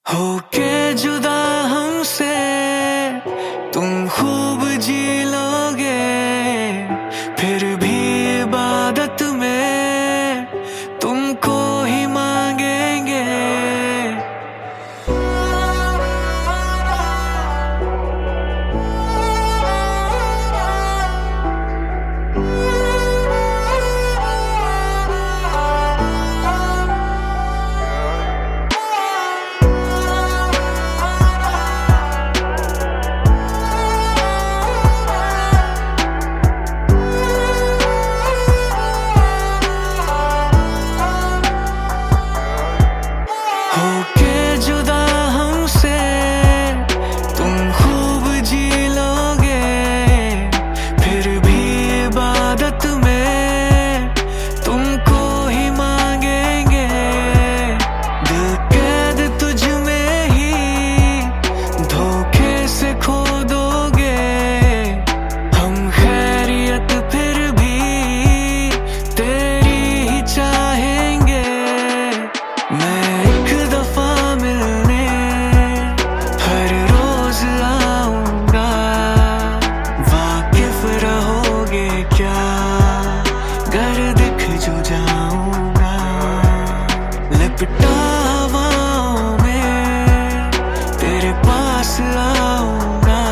होके जुदा हमसे तुम खूब जी लोगे, फिर भी इबादत में तुमको ही मांगेंगे। होके जुदा हमसे तुम खूब जी लोगे, फिर भी इबादत में तुमको ही मांगेंगे। दिल कैद तुझ में ही धोखे से खो दोगे, हम खैरियत फिर भी तेरी ही चाहेंगे। मैं जो जाऊंगा लिपटा हवाओं में तेरे पास आऊंगा,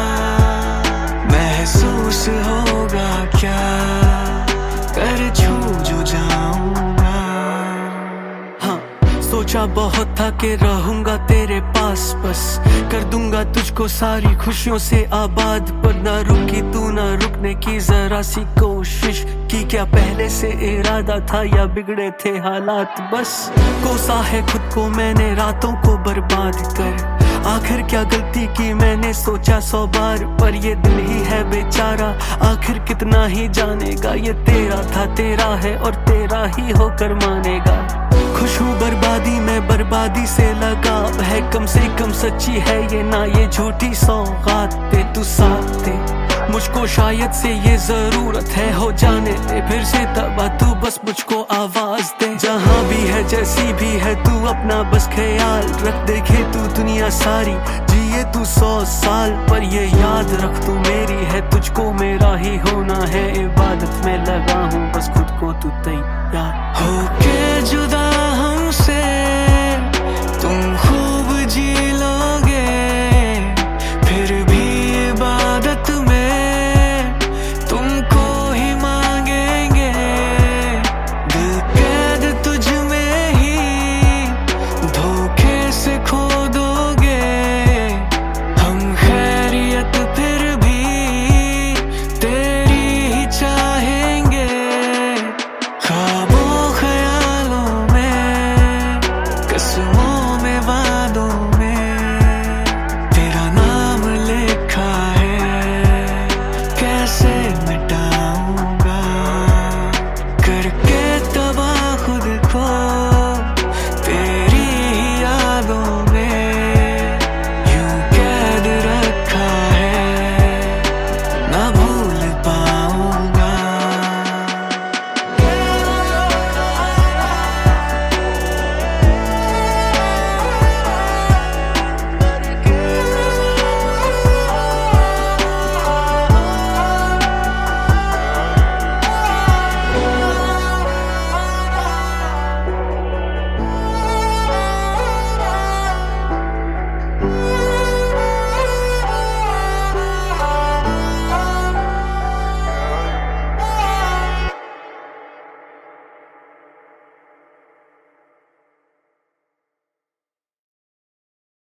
महसूस होगा क्या कर छू जो जाऊंगा। हाँ, सोचा बहुत था कि रहूंगा तेरे पास, बस कर दूंगा तुझको सारी खुशियों से आबाद। पर ना रुकी तू, ना रुकने की जरा सी कोशिश की, क्या पहले से इरादा था या बिगड़े थे हालात। बस कोसा है खुद को मैंने रातों को बर्बाद कर, आखिर क्या गलती की मैंने सोचा 100 बार। पर ये दिल ही है बेचारा, आखिर कितना ही जानेगा। ये तेरा था, तेरा है और तेरा ही होकर मानेगा। खुश हूँ बर्बादी में, बर्बादी से लगाव है, कम से कम सच्ची है ये ना ये झूठी सौगात दे तू साथ दे। मुझको शायद से ये जरूरत है, हो जाने दे फिर से तबा तू, बस मुझको आवाज दे। जहाँ भी है जैसी भी है तू अपना बस ख्याल रख, देखे तू दुनिया सारी जिए तू 100 साल। पर ये याद रख तू मेरी है, तुझको मेरा ही होना है। इबादत में लगा हूँ बस खुद को तू तैयार। होके जुदा